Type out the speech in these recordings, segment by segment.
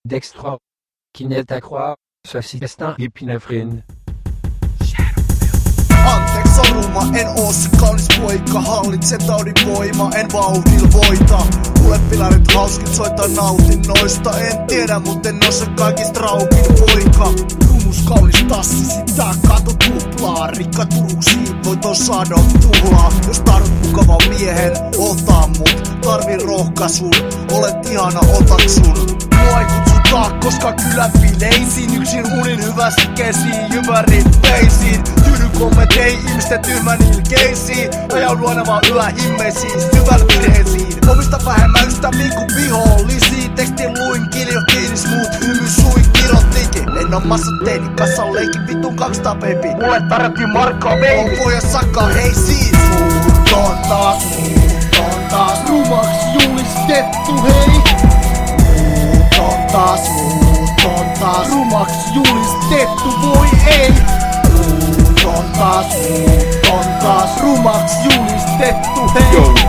Dextra. Kineta Croix, Sosistan epinefrin. Anteeksi soruma, en oo se kaunis poika. Hallitsen taudin voima, en vauhdilla voita. Mulle pilarit hauskit, soita nautinnoista. En tiedä, mut en oo se kaikista raukin poika. Rumus kaunis tassi, sitä kato tuplaa. Rikka turuksiin, voit on sadon tuhlaa. Jos tarvit mukavan miehen, ota mut. Tarvin rohkaisun, olet ihana, otat sun. Mua ei kutsuta, koska kylän bileisiin. Yksin unin hyvästi kesiin, jyvärit peisiin. Tyydy kommenteihin, ihmisten tyhmän ilkeisiin. Ajaudun aina vaan yhä himmeisiin, syvällä virheisiin. Omista vähemmän ystäviin kuin vihollisiin. Tekstin luin, kiljotiini, smooth, hymy sui, kirottikin. Lennomassa teini, kassan leikin, vitun 200 baby. Mulle tarjottiin markkaa baby. On poja sakkaa, hei siis. Muut on taas rumaks julistettu, hei. Muut on taas rumaks julistettu, voi ei. Muut on taas rumaks julistettu, hei.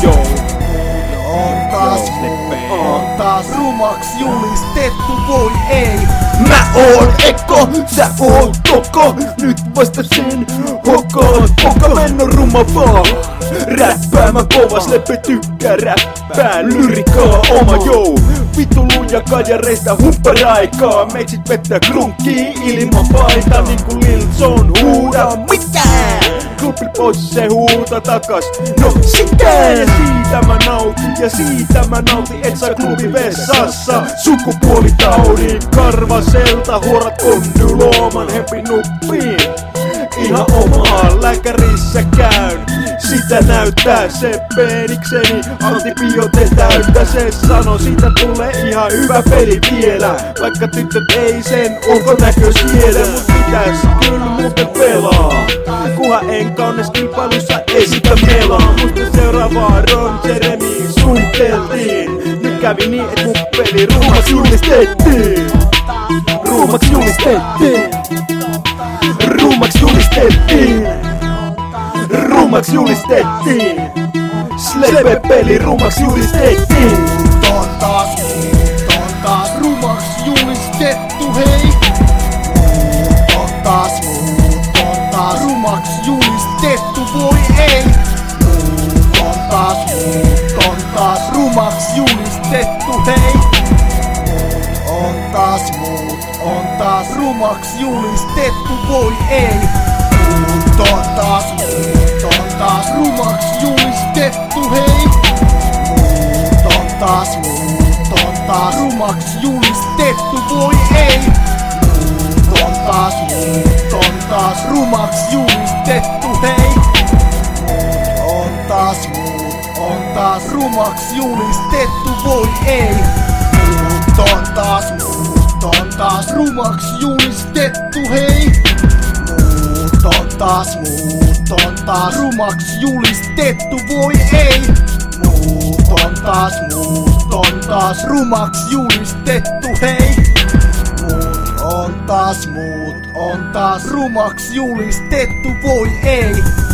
On taas rumaks julistettu, voi ei. Mä oon Ekko, sä oot Koko. Nyt vasta sen hokoon. Koko men on ruma vaan. Räppää mä kovas, leppe tykkää räppää. Lyrikaa oma jou. Vittu luja kajareista humpparaikaa. Meitsit vettää krunkkii ilman paita. Niinku Lil Jon huuda mitään. Klubbil pois se huuta takas. No sikään. Ja siitä mä nautin, ja siitä mä nautin. Et saa klubi vessassa sukupuolitaudin karvaselta. Huorat kondylooman hempi nuppiin. Ihan omaa lääkärissä käyn. Sitä näyttää se peenikseni. Antibioote täyttä se sano. Siitä tulee ihan hyvä peli vielä. Vaikka tytöt ei sen ulkonäkö siedä. Mut pitäis kyllä muuten pelaa. Kuhan en kaunis kilpailussa esitä melaa. Musta seuraavaa Ron Jeremy suunniteltiin. Nyt kävi niin et mun peli ruumaks julistettiin. Ruumaks julistettiin. Ruumaks julistettiin. Ruumaks julistettiin. Slepe-peli ruumaks julistettiin. On taas rumaks julistettu, hei. On taas rumaks julistettu, voi ei. On taas rumaks julistettu, hei. On taas rumaks julistettu, voi ei. On taas rumaks julistettu, hei. On taas rumaks julistettu, voi ei. On taas rumaks julistettu, hei. On taas rumaks julistettu, voi ei. On taas rumaks julistettu, hei. On taas rumaks julistettu, voi ei. On taas rumaks julistettu, hei. On taas rumaks julistettu, voi ei.